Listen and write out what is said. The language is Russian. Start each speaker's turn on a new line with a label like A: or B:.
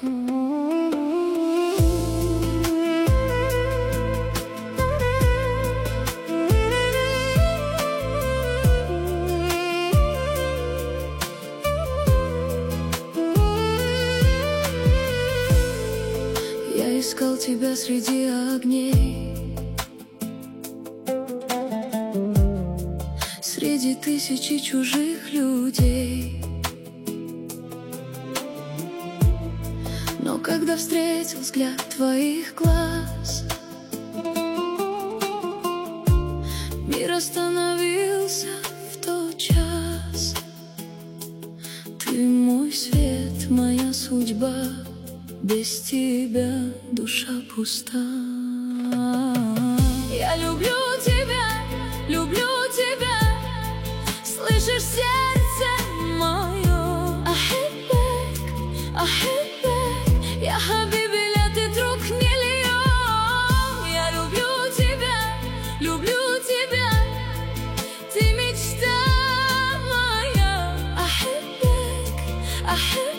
A: Я искал тебя среди огней, среди тысячи чужих людей. Но когда встретил взгляд твоих глаз, мир остановился в тот час. Ты мой свет, моя судьба, без тебя душа пуста. Я люблю тебя, слышишь, сердце мое. أحبك, أحبك, يا حبيبي, لا تترك ни اليوم. Я люблю тебя, ты мечта моя. أحبك, أحبك.